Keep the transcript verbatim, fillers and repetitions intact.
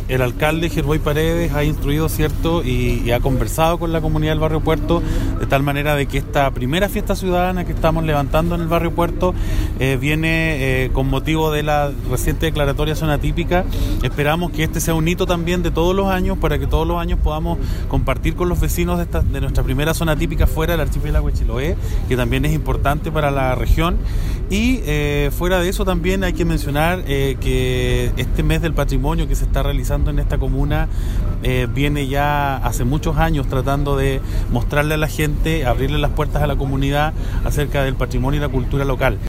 el alcalde Gerboy Paredes ha instruido, ¿cierto?, y, y ha conversado con la comunidad del barrio Puerto, de tal manera de que esta primera fiesta ciudadana que estamos levantando en el barrio Puerto eh, viene eh, con motivo de la reciente declaratoria zona típica. Esperamos que este sea un hito también de todos los años, para que todos los años podamos compartir con los vecinos de, esta, de nuestra primera zona típica fuera del archipiélago de Chiloé, que también es importante para la región. Y eh, fuera de eso también hay que mencionar eh, que este mes del patrimonio que se está realizando en esta comuna eh, viene ya hace muchos años tratando de mostrarle a la gente, abrirle las puertas a la comunidad acerca del patrimonio y la cultura local.